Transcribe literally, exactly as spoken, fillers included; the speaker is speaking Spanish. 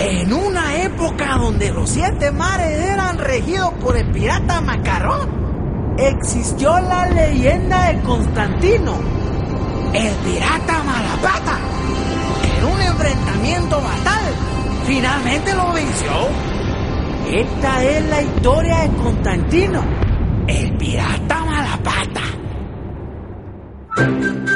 En una época donde los siete mares eran regidos por el pirata Macarrón, existió la leyenda de Constantino, el pirata Malapata, que en un enfrentamiento fatal finalmente lo venció. Esta es la historia de Constantino, el pirata Malapata.